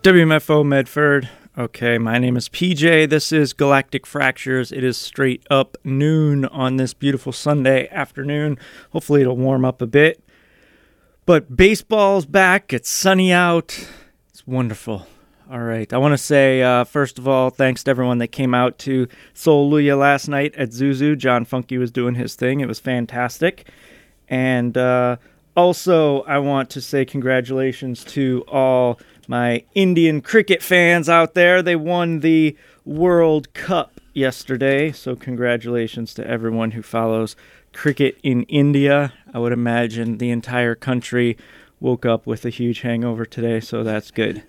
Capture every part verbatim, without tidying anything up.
W M F O Medford. Okay, my name is P J. This is Galactic Fractures. It is straight up noon on this beautiful Sunday afternoon. Hopefully it'll warm up a bit. But baseball's back. It's sunny out. It's wonderful. All right. I want to say, uh, first of all, thanks to everyone that came out to Soul Luya last night at Zuzu. John Funky was doing his thing. It was fantastic. And uh, also, I want to say congratulations to all my Indian cricket fans out there. They won the World Cup yesterday. So congratulations to everyone who follows cricket in India. I would imagine the entire country woke up with a huge hangover today, so that's good.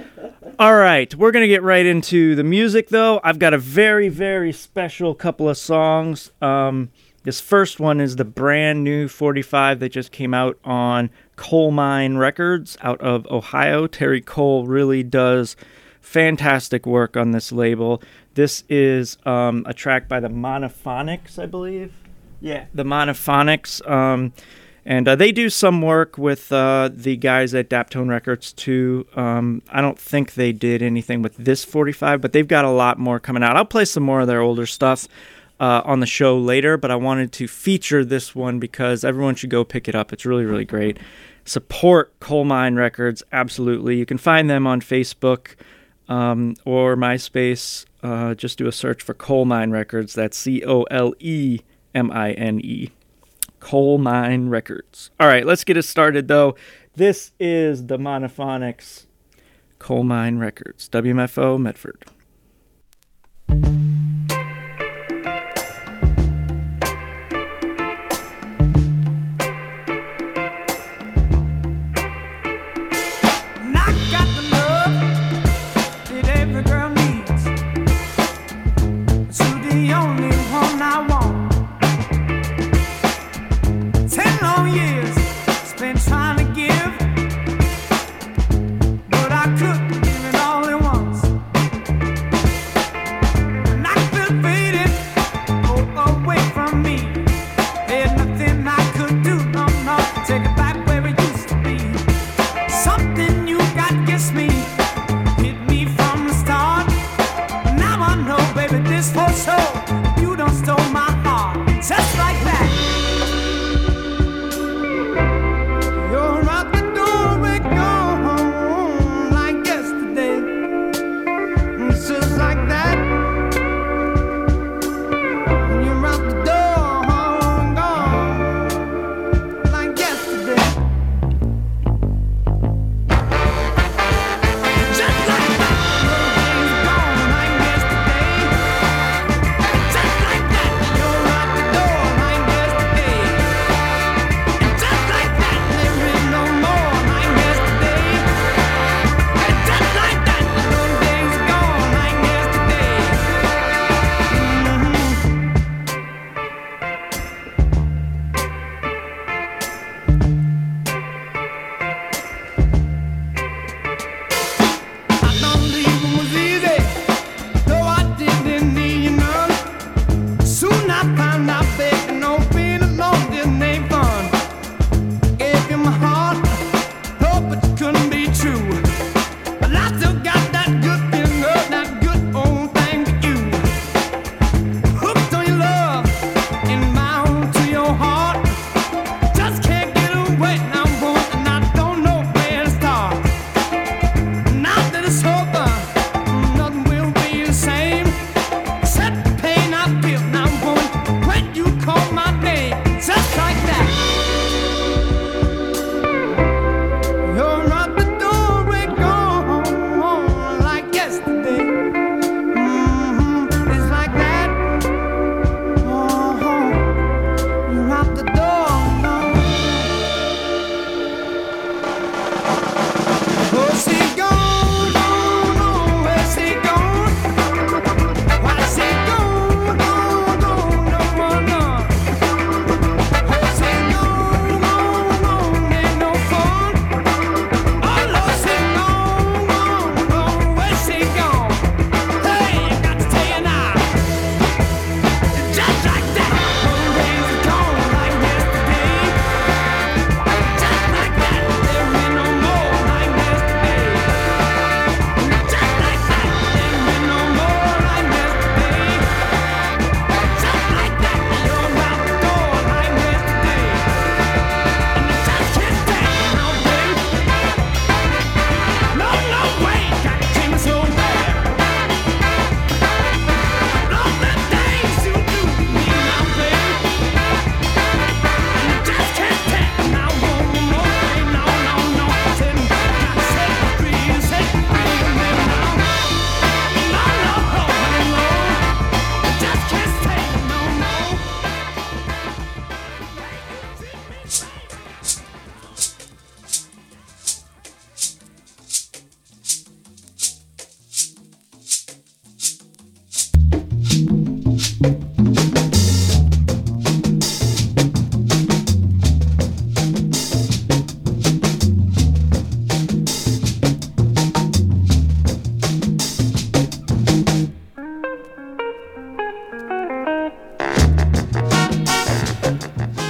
All right, we're going to get right into the music, though. I've got a very, very special couple of songs. Um, this first one is the brand new forty-five that just came out on Coal Mine Records out of Ohio. Terry Cole really does fantastic work on this label. This is um, a track by the Monophonics, I believe. Yeah, the Monophonics. Um, and uh, they do some work with uh, the guys at Daptone Records, too. Um, I don't think they did anything with this forty-five, but they've got a lot more coming out. I'll play some more of their older stuff uh, on the show later, but I wanted to feature this one because everyone should go pick it up. It's really, really great. Support Coal Mine Records, absolutely. You can find them on Facebook um, or MySpace. Uh, just do a search for Coal Mine Records. That's C O L E M I N E. Coal Mine Records. All right, let's get it started, though. This is the Monophonics, Coal Mine Records, W M F O Medford. But I couldn't give it all at once.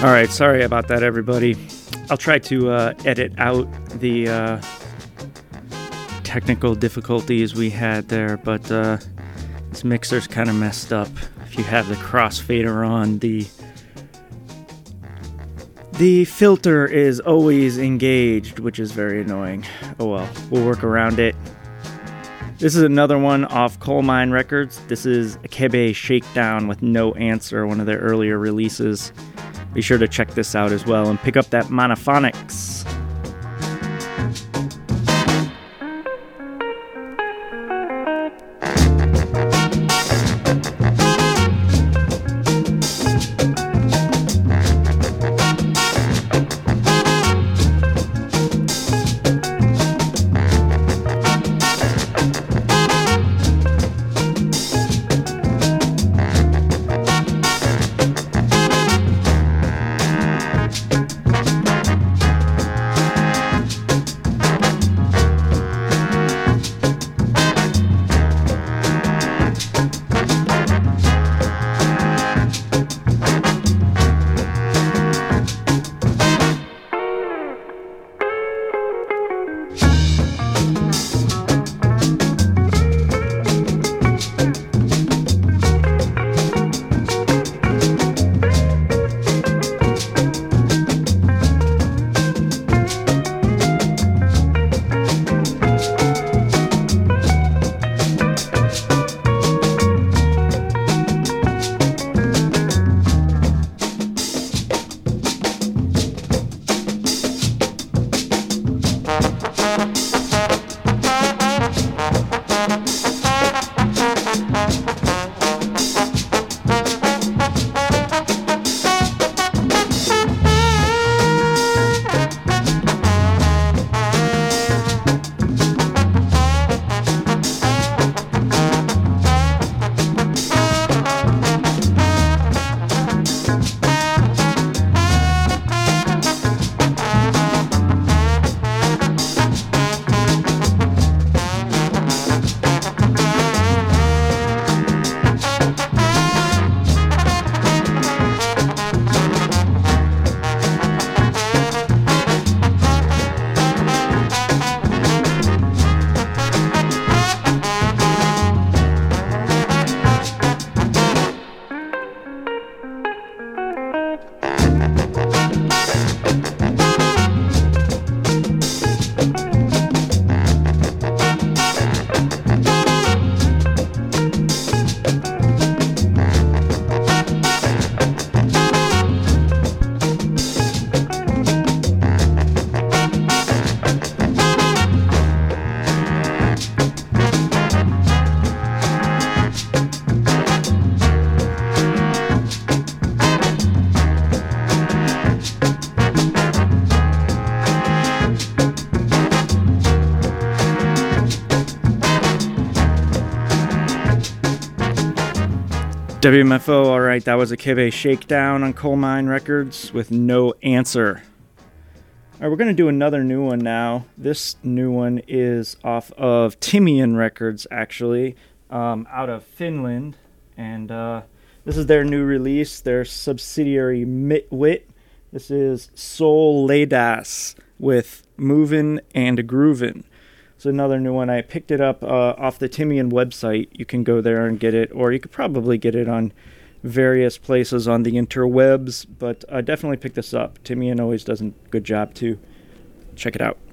All right, sorry about that, everybody. I'll try to uh, edit out the uh, technical difficulties we had there, but uh, this mixer's kind of messed up. If you have the crossfader on, the the filter is always engaged, which is very annoying. Oh well, we'll work around it. This is another one off Coal Mine Records. This is Akebe Shakedown with No Answer, one of their earlier releases. Be sure to check this out as well and pick up that Monophonics. W M F O, alright, that was Akebe Shakedown on Coal Mine Records with No Answer. Alright, we're going to do another new one now. This new one is off of Timian Records, actually, um, out of Finland. And uh, this is their new release, their subsidiary Mitwit. This is Soul Leidas with Movin' and Groovin'. It's another new one. I picked it up uh, off the Timian website. You can go there and get it, or you could probably get it on various places on the interwebs, but I definitely picked this up. Timian always does a good job too. Check it out.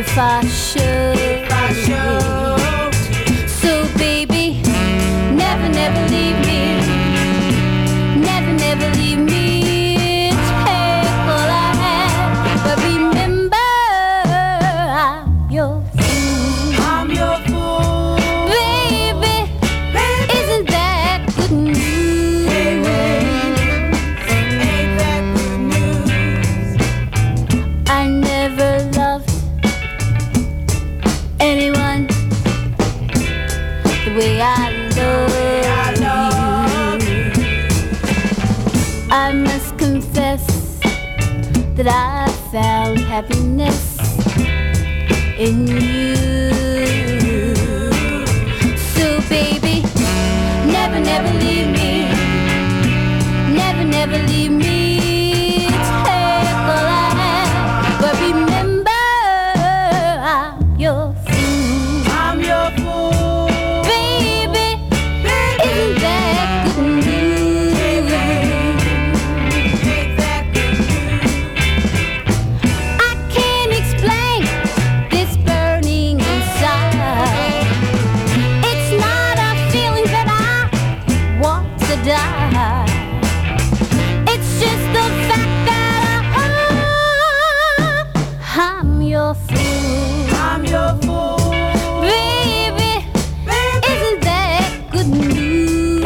if I should. If I should. So baby, never, never leave me. Never, never leave me. Take all I have, but remember I'm your fool. I'm your fool. Baby, baby. Isn't that good news? Baby, ain't that good news? I never loved anyone the way I love you. I must confess that I found happiness in you. So baby, never, never leave me. Never, never leave me. Take all I have, but remember I'm your fool. I'm your fool. Baby, baby. Isn't that good news? Ain't that good news? I can't explain this burning inside. It's not a feeling that I want to die. It's just the fact that I, I'm your fool. I'm your fool. Baby, baby. Isn't that good news?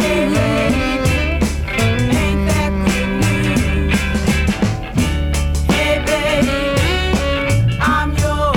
Ain't that good news? Hey baby, I'm your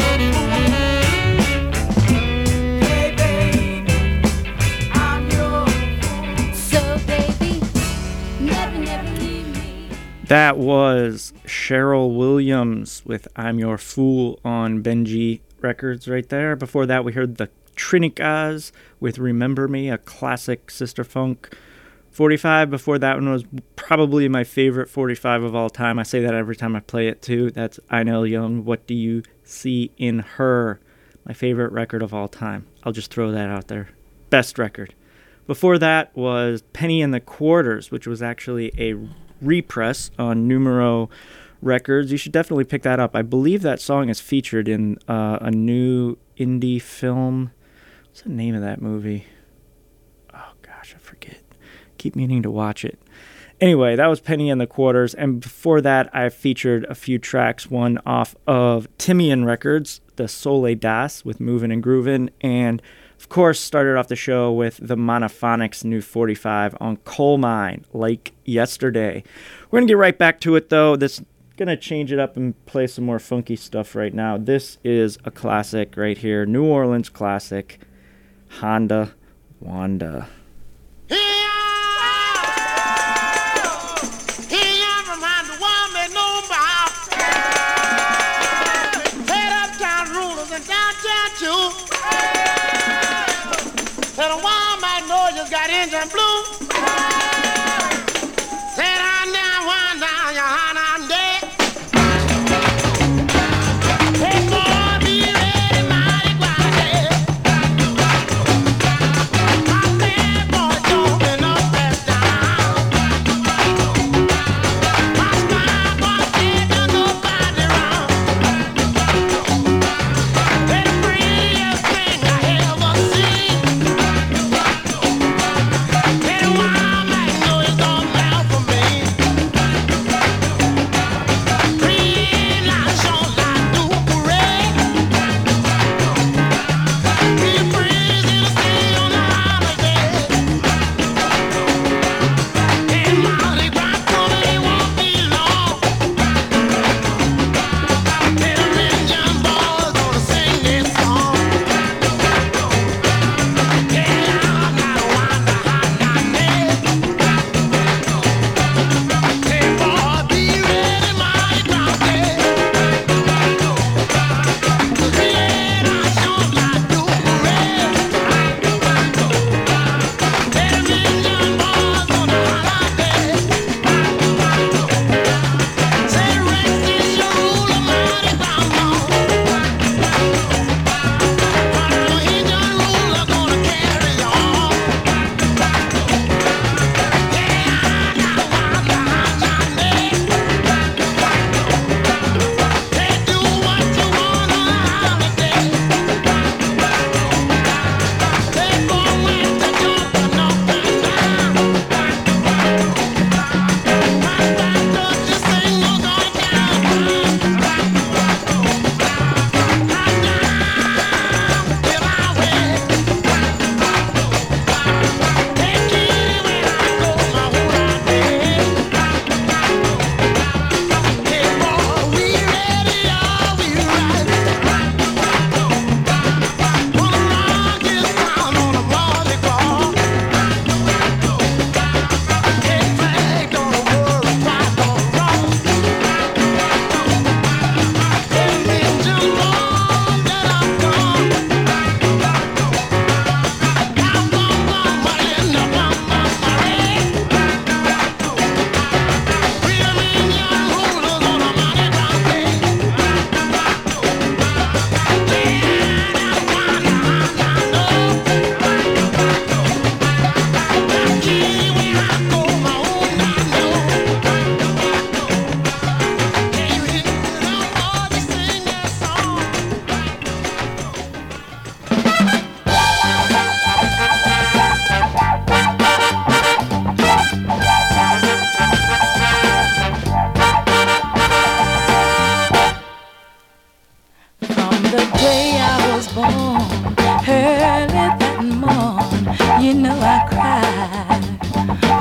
fool. Hey baby, I'm your fool. So baby, never, never leave me. That was Cheryl Williams with I'm Your Fool on Benji Records right there. Before that, we heard the Trinicas with Remember Me, a classic Sister Funk forty-five. Before that one was probably my favorite forty-five of all time. I say that every time I play it too. That's Einel Young, What Do You See in Her? My favorite record of all time. I'll just throw that out there. Best record. Before that was Penny and the Quarters, which was actually a repress on Numero Records. You should definitely pick that up. I believe that song is featured in uh, a new indie film. What's the name of that movie? Oh gosh, I forget. Keep meaning to watch it. Anyway, that was Penny and the Quarters, and before that I featured a few tracks, one off of Timian Records, the Sole Das with Movin' and Groovin', and of course started off the show with the Monophonics new forty-five on Coal Mine, Like Yesterday. We're going to get right back to it though. This going to change it up and play some more funky stuff right now. This is a classic right here, New Orleans classic, Honda Wanda. Said a wild man know you got engine blue. Said I'm down one down your hand I'm dead. Hey boy, be ready, mighty quiet. My man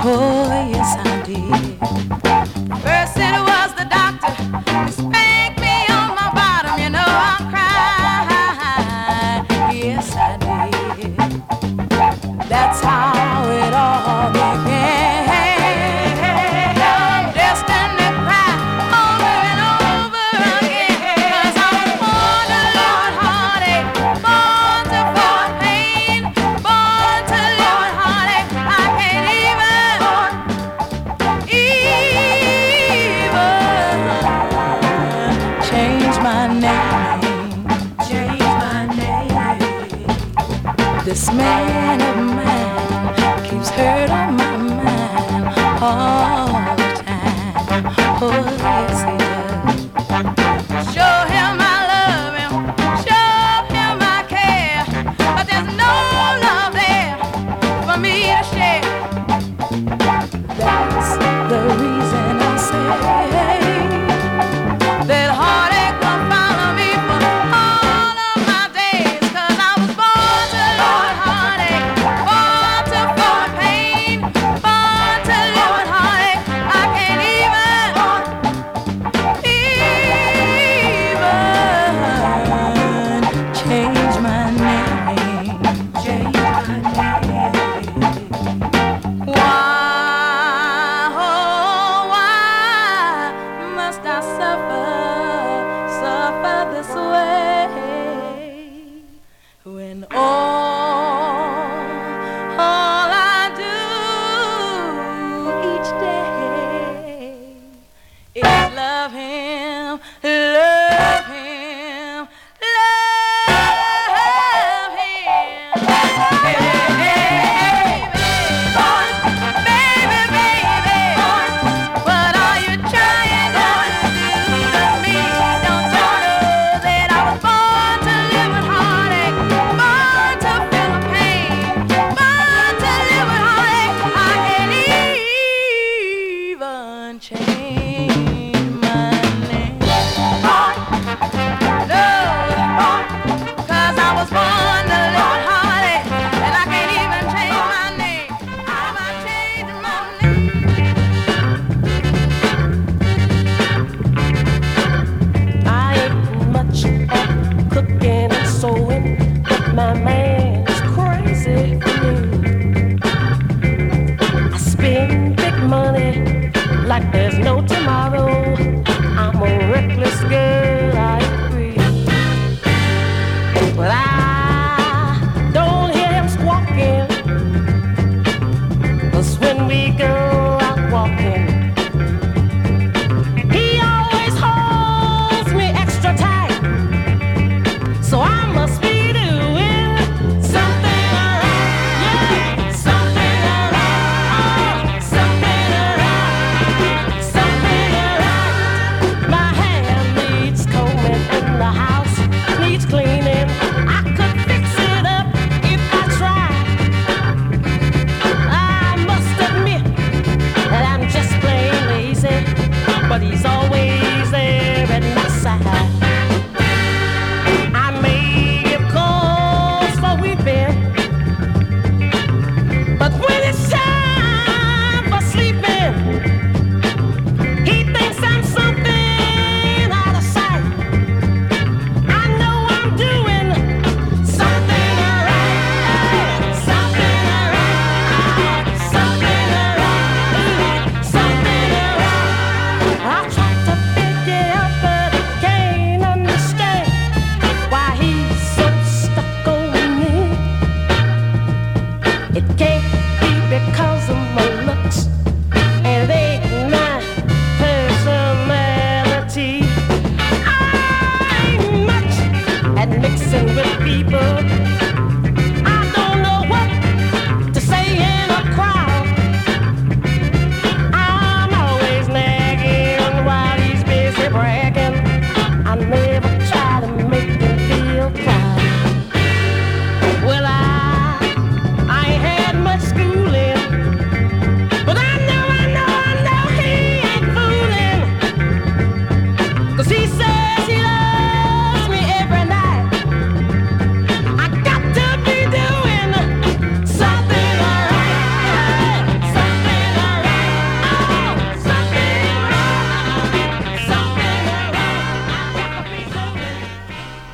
Oh, yes, I did. First it was the doctor who spanked me on my bottom. You know I cried. Yes, I did. That's how it all began. I'm destined to cry over and over again. 'Cause I was born to live with heartache, born to feel pain, born to live with heartache. I can't even, even change my name, change my name. This man of mine keeps hurt on my mind all the time. Oh, yes, he does. Show him I love him, show him I care, but there's no love there for me to share. That's the reason I say that heartache will follow me for all of my days. 'Cause I was born to live with heartache, born to feel pain, born to live with heartache. I can't even, even change my name, change my name. Why, oh, why must I suffer, suffer this way? When all, all I do each day is love him, love him, love him. Baby, baby, what are you trying to do to me? Don't you know that I was born to live with heartache, born to feel pain, born to live with heartache. I can't even change my name.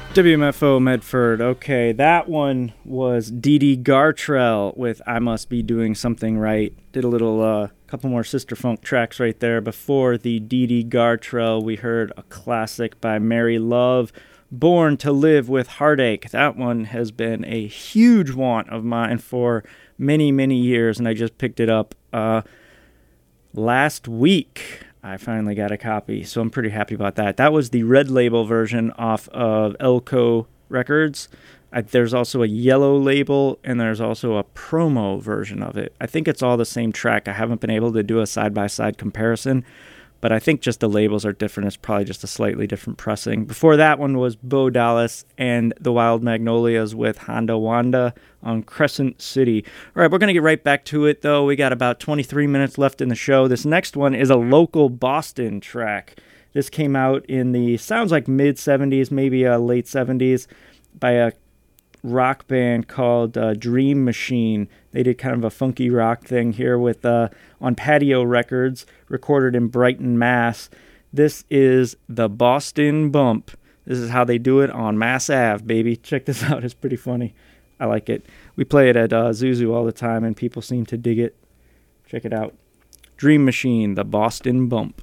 W M F O Medford. Okay, that one was Dee Dee Gartrell with I Must Be Doing Something Right. Did a little, uh, couple more Sister Funk tracks right there. Before the Dee Dee Gartrell, we heard a classic by Mary Love, Born to Live with Heartache. That one has been a huge want of mine for many, many years, and I just picked it up uh, last week. I finally got a copy, so I'm pretty happy about that. That was the red label version off of Elko Records. I, there's also a yellow label, and there's also a promo version of it. I think it's all the same track. I haven't been able to do a side-by-side comparison, but I think just the labels are different. It's probably just a slightly different pressing. Before that one was Bo Dallas and the Wild Magnolias with Honda Wanda on Crescent City. All right, we're going to get right back to it, though. We got about twenty-three minutes left in the show. This next one is a local Boston track. This came out in the, sounds like mid-seventies, maybe uh, late seventies, by a rock band called uh, Dream Machine. They did kind of a funky rock thing here with uh, on Patio Records, recorded in Brighton, Mass. This is the Boston Bump. This is how they do it on Mass Ave, baby. Check this out. It's pretty funny. I like it. We play it at uh, Zuzu all the time, and people seem to dig it. Check it out. Dream Machine, the Boston Bump.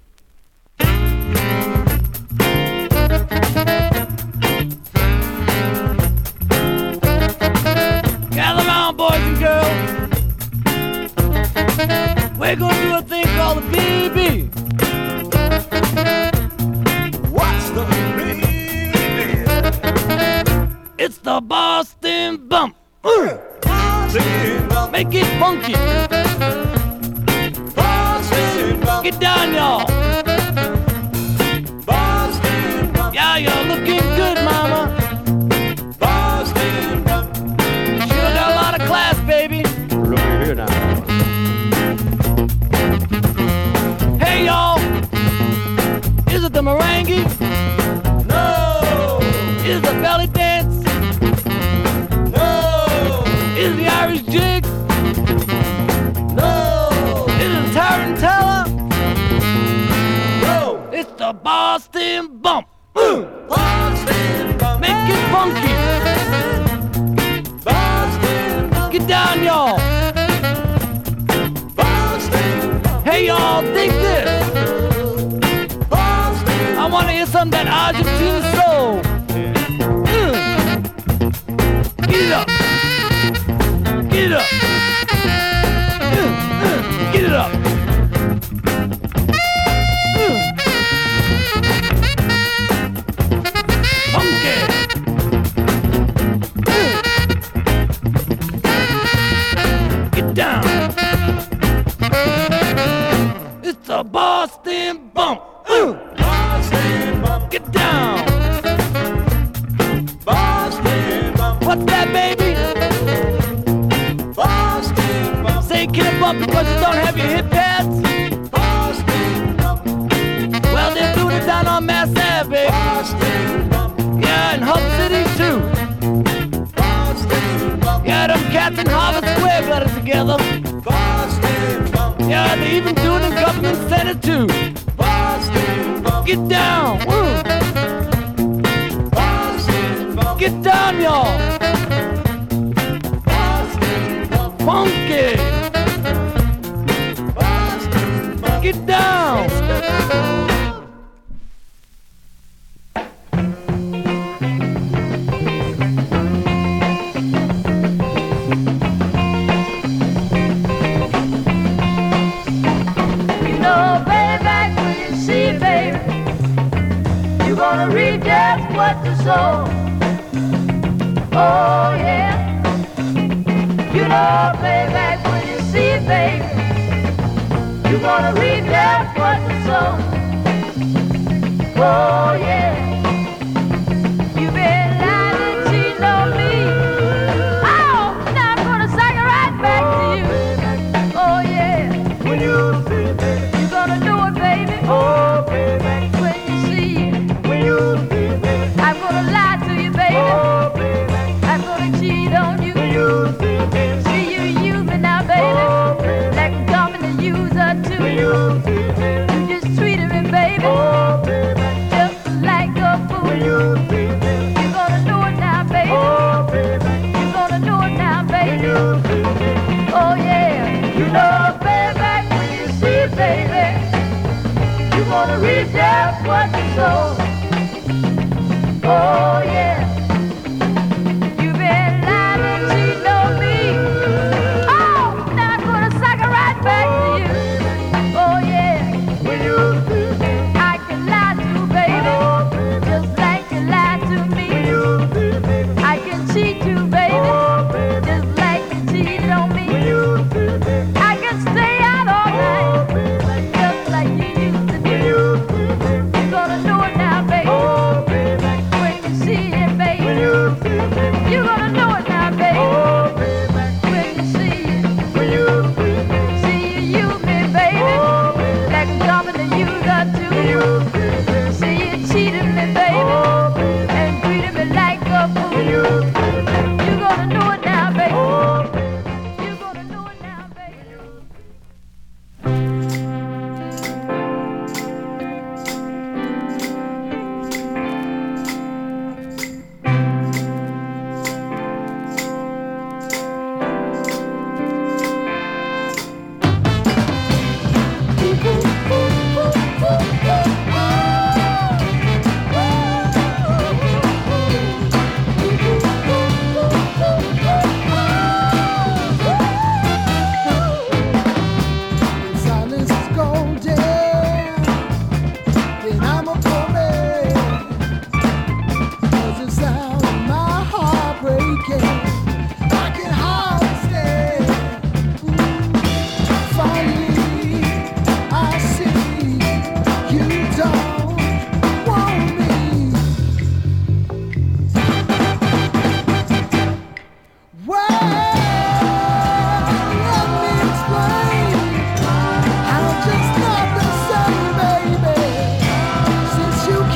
Gather round, boys and girls. We're gonna do a thing called the B B. What's the B B? It's the Boston Bump. Uh. Boston Bump. Make it funky. Boston Bump. Get down, y'all. Boston Bump. Yeah, you're looking good, mama. Boston Bump. Sure got a lot of class, baby. Look at here now. Hey, y'all. Is it the merengue? No. Is it the belly dance? No. Is it the Irish jig? No. Is it the tarantella? No. It's the Boston Bump. Uh. Boston Bump. Make it funky. Boston Bump. Get down, y'all. Boston Bump. Hey, y'all, dig this. Boston. I want to hear some of that Argentina soul. Mm. Get it up. Get it up. Mm, mm. Get it up. Mm. Funky. Mm. Get down. It's a Boston Bump. Uh. Boston Bump. Get down. Boston Bump. What's that, baby? Boston Bump. Say get a bump because you don't have your hip pads? Boston Bump. Well, they're doing it down on Mass Ave, baby. Boston Bump. Yeah, in Hub City, too. Boston Bump. Yeah, them cats in Harvard Square got it together. Boston Bump. Yeah, they even do it in Government Center, too. Boston Bump. Get down. Woo. Boston Bump. Get down, y'all. Boston Bump. Funky. Boston Bump. Get down. You're gonna read just what you sow. Oh yeah. You know, baby, when you see it, baby, you're gonna read just what you sow. Oh yeah. You've been lying and cheating on me. Oh, now I'm gonna suck it right back to you. Oh yeah. When you see it, baby, you're gonna do it, baby. Oh baby. I'm gonna lie to you, baby. Oh, baby. I'm gonna cheat on you. you see, see you use me now, baby. Oh, baby. Like I'm coming to use her too. You, you just treated me, baby. Oh, baby. Just like a Oh yeah. You been lying and cheating on me. Oh, now I'm gonna suck it right back to you. Oh yeah. I can lie to baby, just like you lie to me. I can cheat you, baby, just like you cheated on me. I can stay out all night, just like you used to do. You're gonna know it now, baby. When you see it, baby. You're gonna know it now, baby. When you see it. See you use me, baby. Like I'm coming to use her too. See you cheating me, baby. And treating me like a fool. You're gonna know it now, baby. You're gonna know it now, baby. Silence is golden, then I'm a poor man. 'Cause the sound of my heart breaking, I can hardly stand. Finally, I see you don't want me. Well, let me explain. I'm just not the same, baby. Since you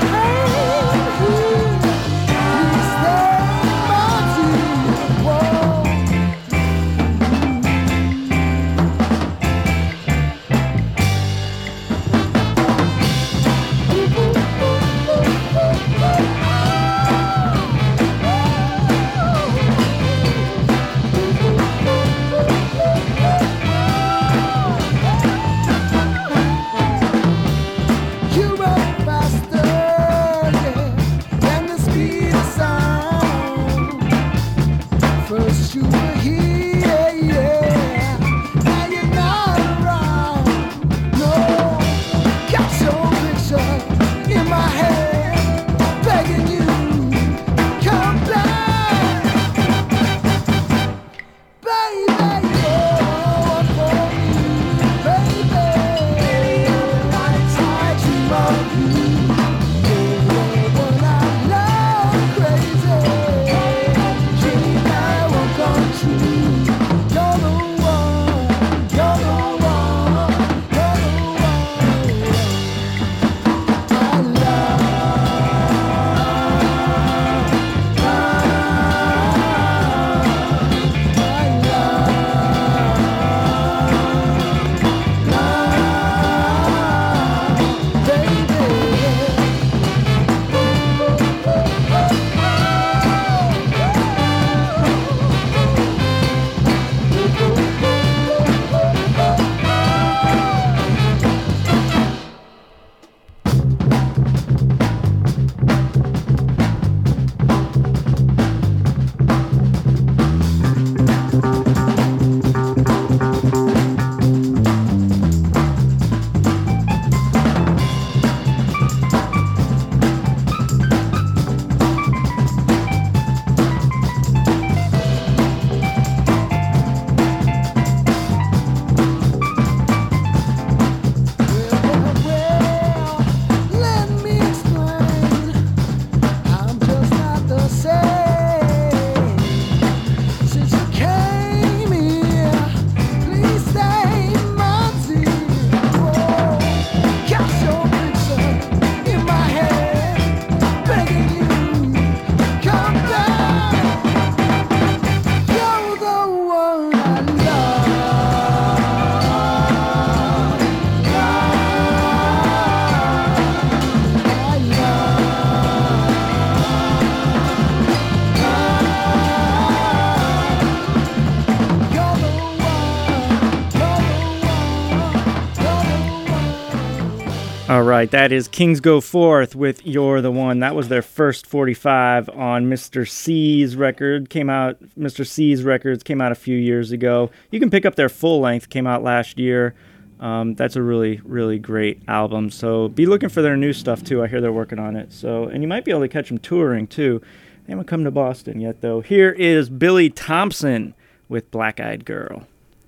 All right, that is Kings Go Forth with You're the One. That was their first forty-five on Mister C's record. Came out, Mister C's Records came out a few years ago. You can pick up their full length, came out last year. Um, that's a really, really great album. So be looking for their new stuff too. I hear they're working on it. So, and you might be able to catch them touring too. They haven't come to Boston yet though. Here is Billy Thompson with Black Eyed Girl.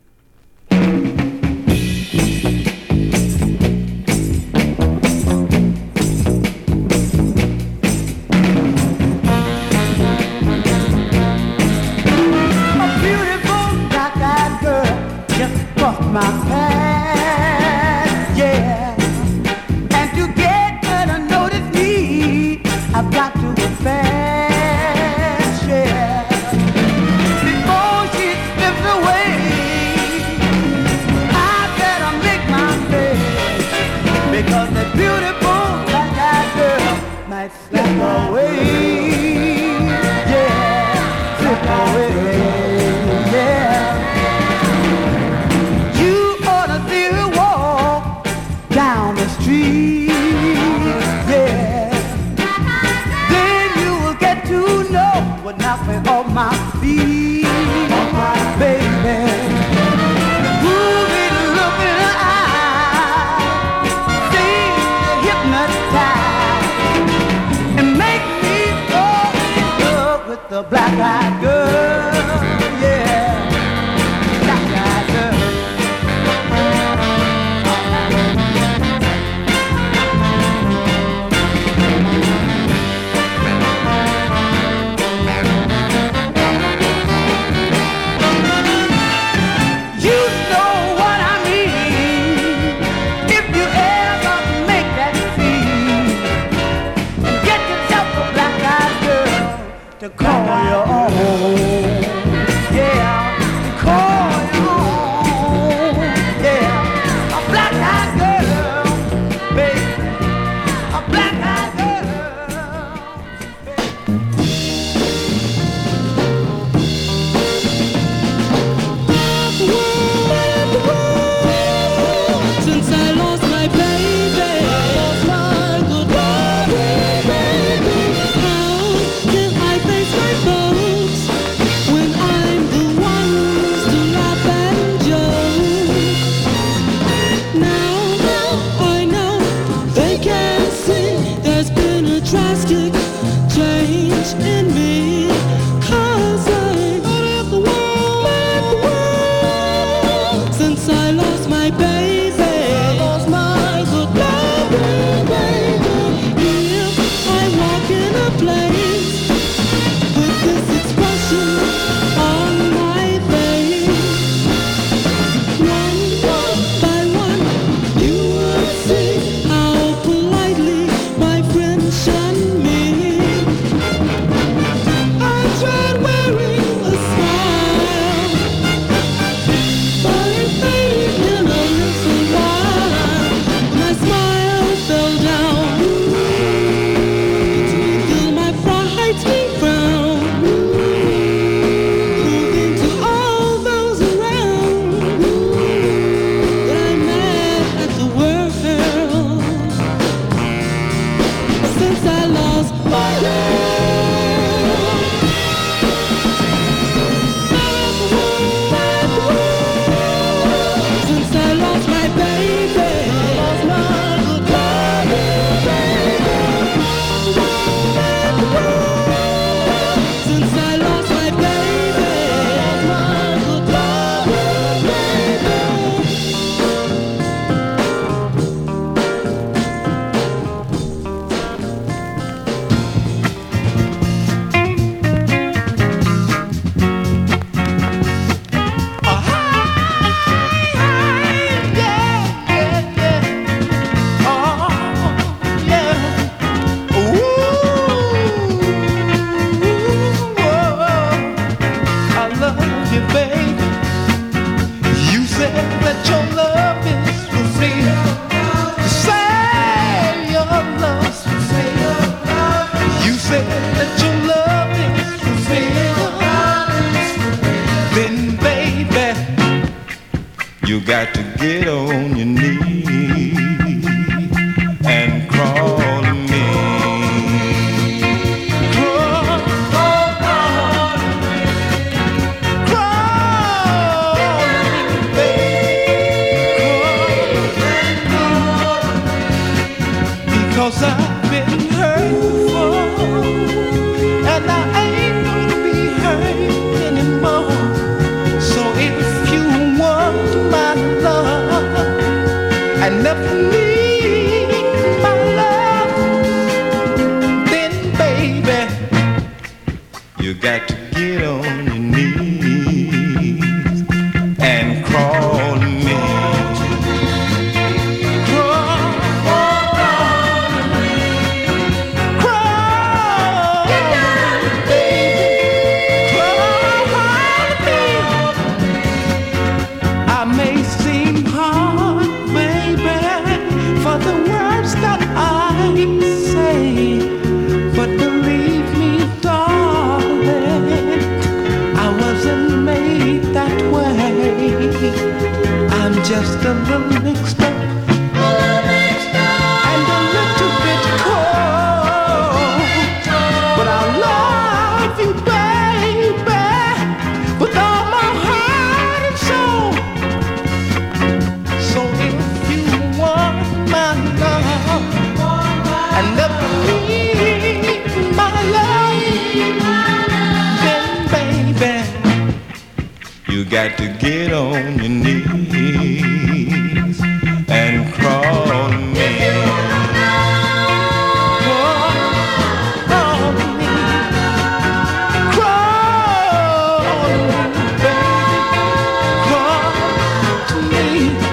My past, yeah. And to get her to notice me, I've got to be fast, yeah. Before she slips away, I better make my bed, because that beautiful black-eyed girl might slip away, yeah, slip away, yeah. Down the street, yeah. Then you will get to know what knocked me off my feet, baby. Movie look in her eye, seem to hypnotize and make me fall in love with the black-eyed girl, yeah. Black-eyed girl. To call your own, yeah, to call your own, yeah, a black-eyed girl, baby, a black-eyed girl. Since I lost my baby, I lost my good baby. Folks, when I'm the one to laugh and joke. Now, now I know they can't see there's been a drastic change in me. 'Cause I'm out of the world, out of the world. Since I lost my baby, I lost my good baby. If I walk in a place with this expression on my face, one by one, you would see how politely my friends shun me. I tried wearing a smile, but it faded in a little while. My smile fell down to reveal my frightening frown. Since I lost my Since I lost my baby, I lost my good baby. Since I lost my baby, I lost my good You got to get on your knees got to get on your knees and crawl to me. Just a little mixed up, and a little bit cold, but I love you, baby, with all my heart and soul. So if you want my love, and if you need my love, then baby, you got to get on your knees and crawl to me. Crawl to me, crawl to me, baby, crawl to me,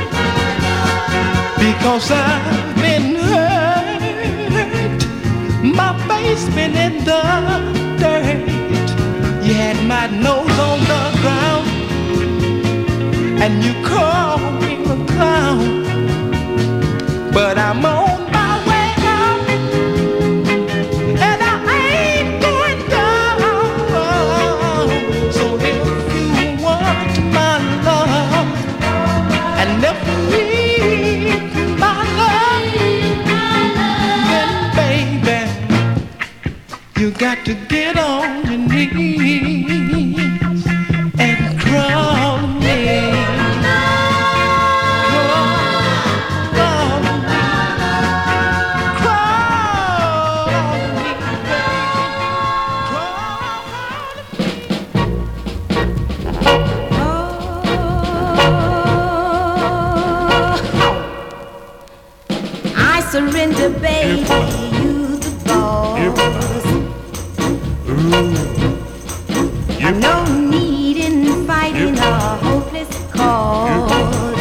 because I've been hurt, my face been in the dirt. You had my nose on the ground, and you call me a clown, but I'm on my way out, and I ain't going down. So if you want my love, and if you need my love, then baby, you got to get on your knees and crawl to me. Surrender, baby, you the boss. I've no need in fighting a hopeless cause.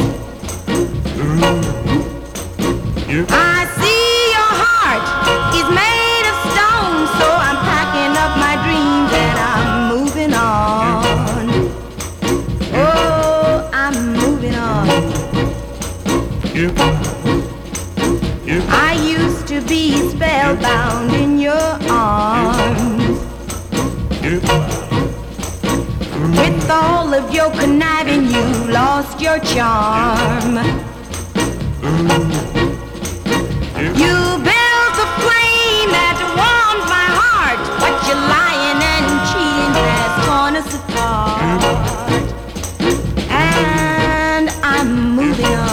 I see your heart is made of stone, so I'm packing up my dreams and I'm moving on. Oh, I'm moving on. I used to be spellbound in your arms. With all of your conniving, you lost your charm. You built a flame that warms my heart, but your lying and cheating has torn us apart. And I'm moving on.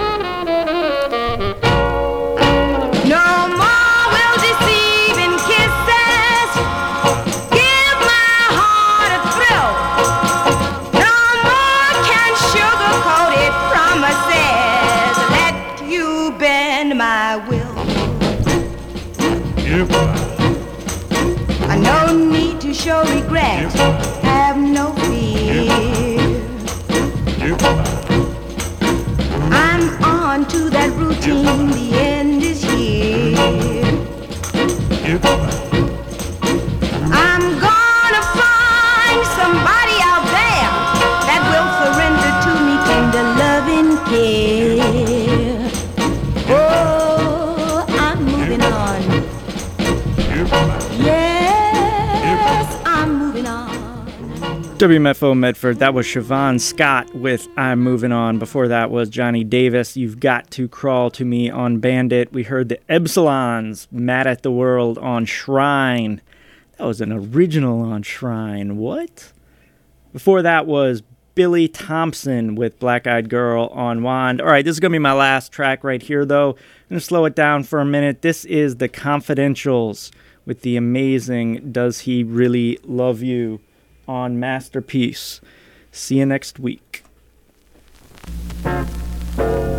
I no need to show regret, have no fear. I'm on to that routine, the end is here. I'm gonna find somebody out there that will surrender to me tender loving care. Oh, I'm moving on. Yes, I'm moving on. W M F O Medford, that was Siobhan Scott with I'm Moving On. Before that was Johnny Davis, You've Got to Crawl to Me on Bandit. We heard the Epsilons, Mad at the World on Shrine. That was an original on Shrine. What? Before that was Billy Thompson with Black Eyed Girl on Wand. All right, this is going to be my last track right here, though. I'm going to slow it down for a minute. This is The Confidentials with the amazing Does He Really Love You on Masterpiece. See you next week. Thank you.